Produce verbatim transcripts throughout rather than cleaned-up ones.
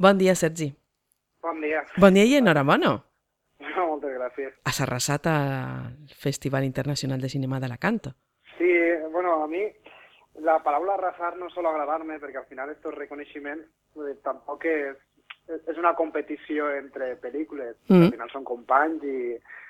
Bon dia, Sergi. Bon dia. Bon dia i enhorabona. No, moltes gràcies. Has arrasat al Festival Internacional de Cinema d'Alacant. Sí, bueno, a mi la paraula arrasar no sol agradar-me perquè al final estos reconeixements eh, tampoc és, és una competició entre pel·lícules. Mm. Al final són companys i,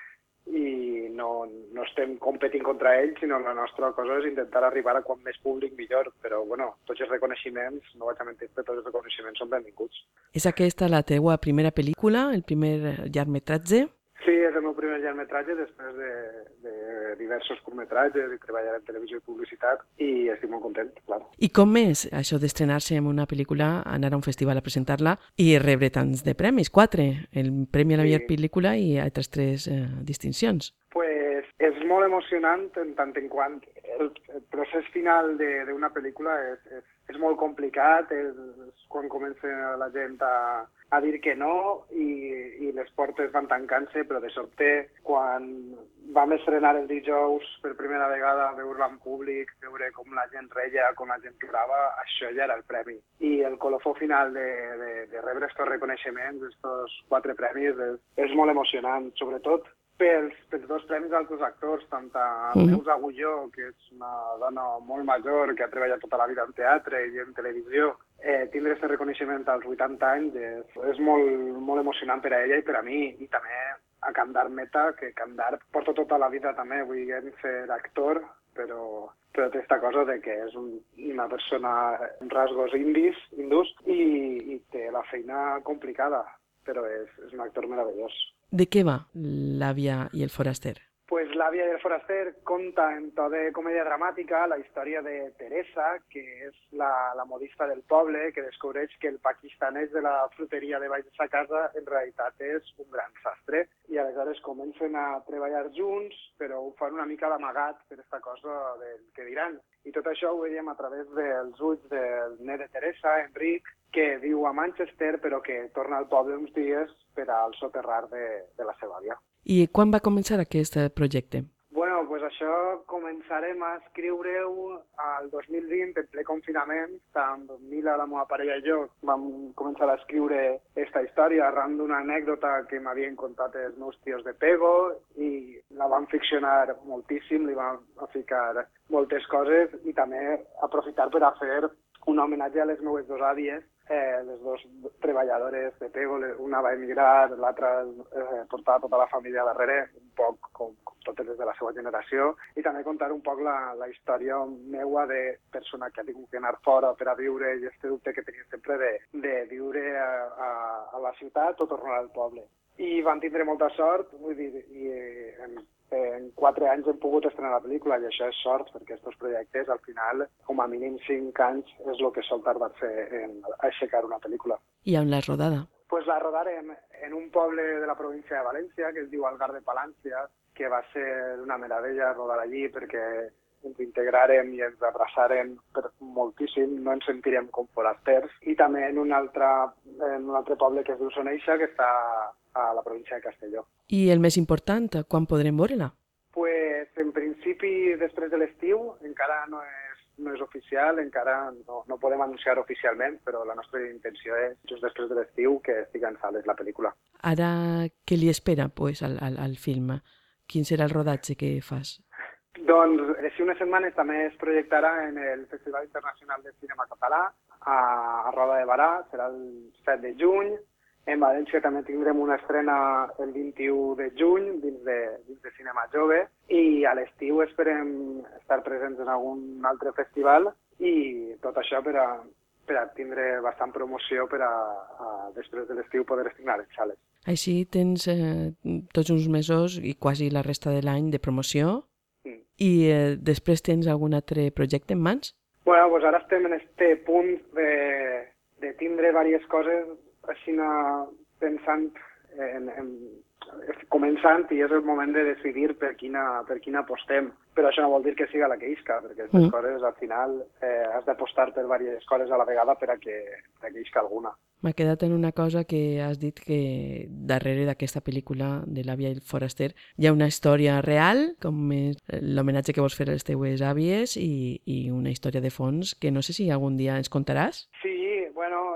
i no, no estem competint contra ells, sinó la nostra cosa és intentar arribar a quan més públic millor. Però, bueno, tots els reconeixements, no vaig a mentir, però tots els reconeixements són benvinguts. És aquesta la teua primera pel·lícula, el primer llargmetratge? Sí, és el meu primer llargmetratge després de, de diversos curtmetratges i treballar en televisió i publicitat i estic molt content, clar. I com és això d'estrenar-se en una pel·lícula, anar a un festival a presentar-la i rebre tants de premis? Quatre, el Premi a la Sí. millor pel·lícula i altres tres eh, distincions. Pues és molt emocionant en tant en quant el, el procés final d'una pel·lícula és, és, és molt complicat, és, és quan comença la gent a, a dir que no i, i les portes van tancant-se, però de sobte quan vam estrenar el dijous per primera vegada, veure-la en públic, veure com la gent reia, com la gent plorava, això ja era el premi. I el colofó final de, de, de rebre estos reconeixements, estos quatre premis, és, és molt emocionant, sobretot pels, pels dos premis d'altres actors, tant a Mhm. Neus Agulló, que és una dona molt major, que ha treballat tota la vida en teatre i en televisió, eh, tindre aquest reconeixement als vuitanta anys és, és molt, molt emocionant per a ella i per a mi, i també a Candar Meta, que Candar porta tota la vida també volent ser actor, però, però té aquesta cosa de que és un, una persona amb rasgos indis, hindús, i, i té la feina complicada, però és, és un actor meravellós. De què va L'àvia i el foraster? Pues L'àvia i el foraster conta en to de comèdia dramàtica la història de Teresa, que és la, la modista del poble, que descobreix que el pakistanès de la fruteria de baix de sa casa en realitat és un gran sastre. I aleshores comencen a treballar junts, però ho fan una mica d'amagat per aquesta cosa del que diran. I tot això ho veiem a través dels ulls del net de Teresa, Enric, que viu a Manchester, però que torna al poble uns dies per al soterrar de, de la seva àvia. I quan va començar aquest projecte? Bueno, pues això començarem a escriure-ho al dos mil vint, en ple confinament. Tant Mila, la meva parella i jo, vam començar a escriure aquesta història arran d'una anècdota que m'havien contat els meus tios de Pego i la vam ficcionar moltíssim, li vam ficar moltes coses i també aprofitar per a fer un homenatge a les meves dues àvies, eh, les dues treballadores de Pego, una va emigrar, l'altra eh, portava tota la família darrere, un poc com, com totes les de la seva generació, i també contar un poc la, la història meua de persona que ha tingut que anar fora per a viure i este dubte que tenia sempre de, de viure a, a, a la ciutat o tornar al poble. I van tindre molta sort, vull dir, i en, en quatre anys hem pogut estrenar la pel·lícula i això és sort perquè aquests projectes al final, com a mínim cinc anys, és el que sol tardar-se en aixecar una pel·lícula. I on l'has rodada? Pues la rodarem en un poble de la província de València que es diu Algar de Palància, que va ser una meravella rodar allí perquè ens integrarem i ens abraçarem per moltíssim, no ens sentirem com forasters, i també en un altre, en un altre poble que es diu Soneixa, que està a la província de Castelló. I el més important, quan podrem veure-la? Pues, en principi, després de l'estiu, encara no és, no és oficial, encara no, no podem anunciar oficialment, però la nostra intenció és, just després de l'estiu, que estigui en sales la pel·lícula. Ara, què li espera pues, al, al, al film? Quin serà el rodatge que fas? Doncs, d'aquí unes setmanes també es projectarà en el Festival Internacional de Cinema Català a, a Roda de Barà, serà el set de juny. En València també tindrem una estrena el vint-i-u de juny dins de, dins de Cinema Jove i a l'estiu esperem estar presents en algun altre festival i tot això per a, per a tindre bastant promoció per a, a després de l'estiu poder estrenar en sales. Així tens eh, tots uns mesos i quasi la resta de l'any de promoció Mm. i eh, després tens algun altre projecte en mans? Bueno, doncs ara estem en este punt de, de tindre diverses coses així pensant en, en, començant i és el moment de decidir per quina, per quina apostem. Però això no vol dir que siga la que isca, perquè aquestes mm. coses al final eh, has d'apostar per diverses coses a la vegada per a que, per a que isca alguna. M'ha quedat en una cosa que has dit que darrere d'aquesta pel·lícula de l'àvia i el foraster hi ha una història real, com és l'homenatge que vols fer a les teues àvies i, i una història de fons que no sé si algun dia ens contaràs. Sí, bueno, és,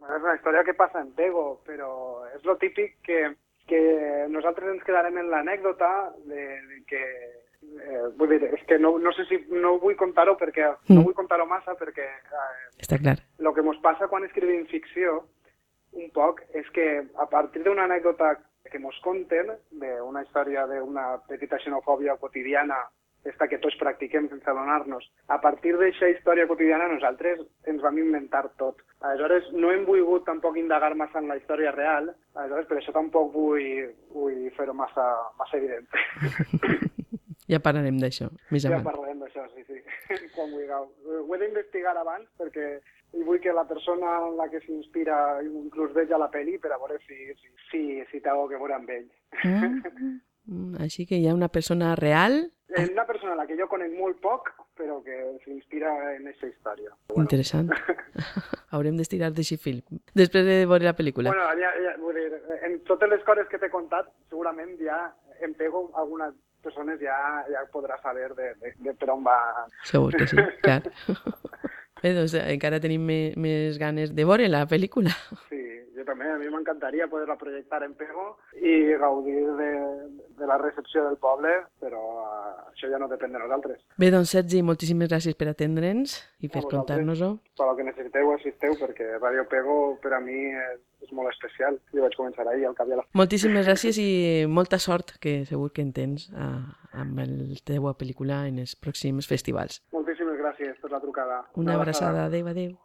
És una història que passa en Pego, però és lo típic que, que nosaltres ens quedarem en l'anècdota de, de que... Eh, vull dir, és que no, no sé si no vull contar-ho perquè mm. no vull contar-ho massa perquè eh, està clar. El que ens passa quan escrivim ficció un poc és que a partir d'una anècdota que ens conten d'una història d'una petita xenofòbia quotidiana esta que tots practiquem sense adonar-nos. A partir d'aquesta història quotidiana nosaltres ens vam inventar tot. Aleshores, no hem volgut tampoc indagar massa en la història real, aleshores per això tampoc vull, vull fer-ho massa, massa evident. Ja parlarem d'això, més ja avant. Ja parlarem d'això, sí, sí, quan vulgueu. Ho he d'investigar abans perquè vull que la persona en la que s'inspira inclús veja la pel·li per a veure si, si, si, si té alguna cosa a veure amb ell. Mm, així que hi ha una persona real... És una persona a la que jo conec molt poc, però que s'inspira en aquesta història. Bueno. Interessant. Haurem d'estirar d'aquest fil. Després de veure la pel·lícula. Bueno, ja, ja, vull dir, en totes les coses que t'he contat, segurament ja em pego algunes persones ja, ja podrà saber de, de, de per on va... Segur que sí, clar. Bé, doncs encara tenim més, més ganes de veure la pel·lícula. Sí, jo també. A mi m'encantaria poder-la projectar en Pego i gaudir de, de la recepció del poble, però uh, això ja no depèn de nosaltres. Bé, doncs Sergi, moltíssimes gràcies per atendre'ns i per contar-nos-ho. Per el que necessiteu, assisteu, perquè Radio Pego per a mi és, és molt especial. Jo vaig començar ahir al cap i a la... Moltíssimes gràcies i molta sort, que segur que en tens, amb la teva pel·lícula en els pròxims festivals. Moltíssimes gràcies per la trucada. Una, Una abraçada. Adéu, adéu.